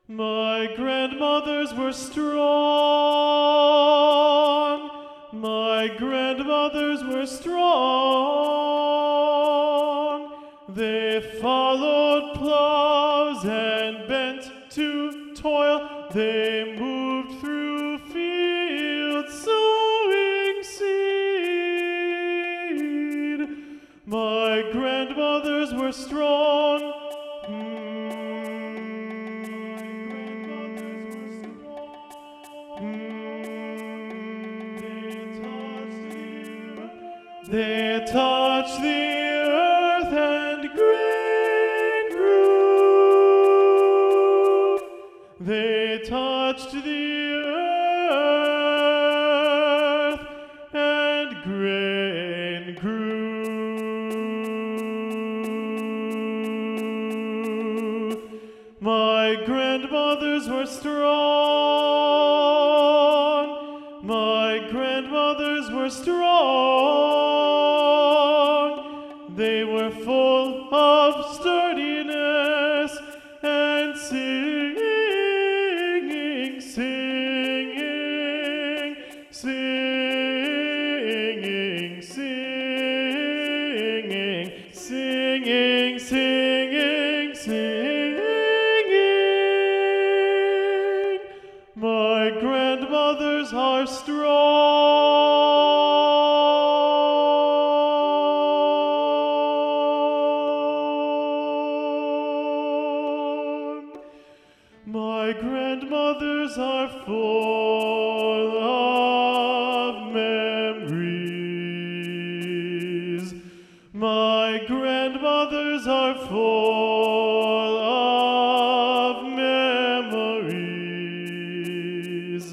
My grandmothers were strong. My grandmothers were strong. They followed plows and bent to toil. They moved through fields sowing seed. My grandmothers were strong. They touched the earth and grain grew. They touched the earth and grain grew. My grandmothers were strong. My grandmothers were strong. They were full of sturdiness and singing, singing, singing, singing, singing, singing, singing. My grandmothers are strong. My grandmothers are full of memories. My grandmothers are full of memories.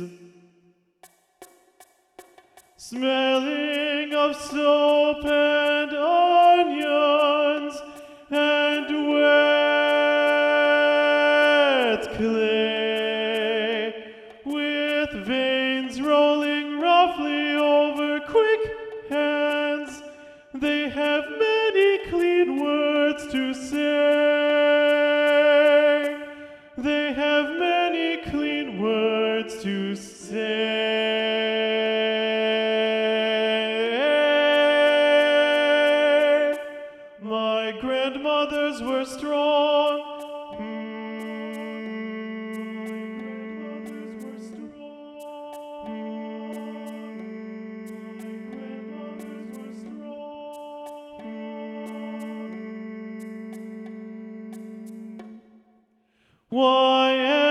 Smelling of soap and onions and wet clay, with veins rolling roughly over quick hands. They have many clean words to say. They have many clean words to say. My grandmothers were strong. Grandmothers were strong. Grandmothers were strong. Why